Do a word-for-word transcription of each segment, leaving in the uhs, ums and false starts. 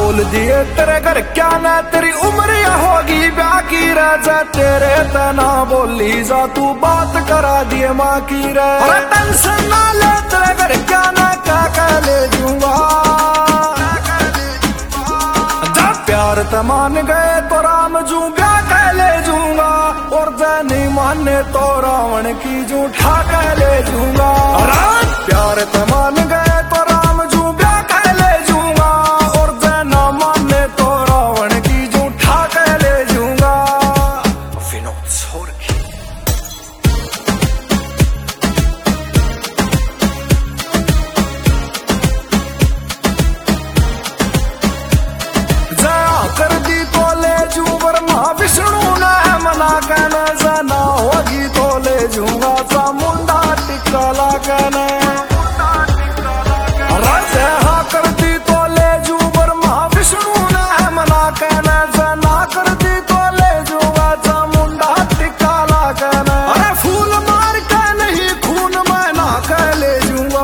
बोल दिए तेरे घर क्या ना तेरी उम्र या होगी ब्याह की राजा तेरे तना बोली जा तू बात करा दिए माँ की रे। अरे टेंशन ना ले तेरे घर क्या ना क्या कह ले दूंगा जब प्यार ते मान गए तो राम जू ब्याह कह ले जूंगा और जय नहीं माने तो रावण की जूठा कह ले जूंगा। प्यार ते मान गए तो राम जू ब्याह कह ले जूंगा और जय ना माने तो रावण की जूठा कह ले जूंगा। विनोद सोरकी जया कर दी तो ले जू ब्रह्मा विष्णु ने मना कहने जाना होगी तो ले जूंगा चामुंडा टिक्का ला कहने कर दी तो ले जू ब्रह्मा विष्णु ने मना कहने जाना कर दी तो ले जूंगा चामुंडा टिक्का ला कहने। अरे फूल मार के नहीं खून मैं ना कह ले जूंगा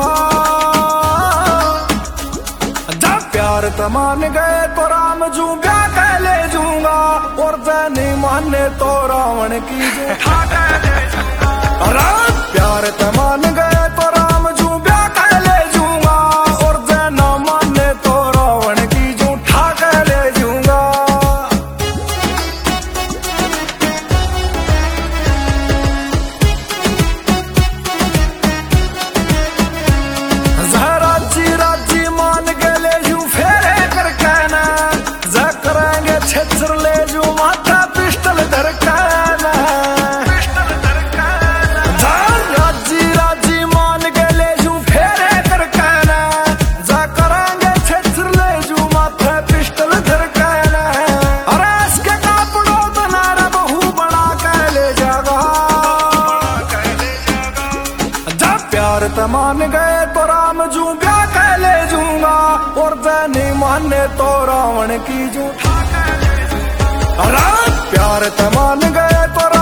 जब प्यार ते मान गए तो राम जू ब्याह कह ले जूंगा और जय नहीं माने तो रावण की जूठा कह ले जूंगा। प्यार ते मान गए तो राम जू ब्याह कह ले जूंगा और जय ना माने तो रावण की जूठा कह ले जूंगा। राजी राजी मान के ले जू फेरे कर कहना जय करेंगे छेत्र ले जू माथा पिस्टल धर कहना राजी राजी मान के ले जू फेरे कर कहना जय करेंगे छेत्र ले जू माथे पिस्टल धर कहना। अरे इसके कापड़ों बना रे बहू बड़ा कह ले जागा जब प्यार ते मान गए तो राम जू ब्याह कह ले जूंगा और जय नहीं माने तो रावण की जूठा कह ले जूंगा। प्यार ते मान गए तो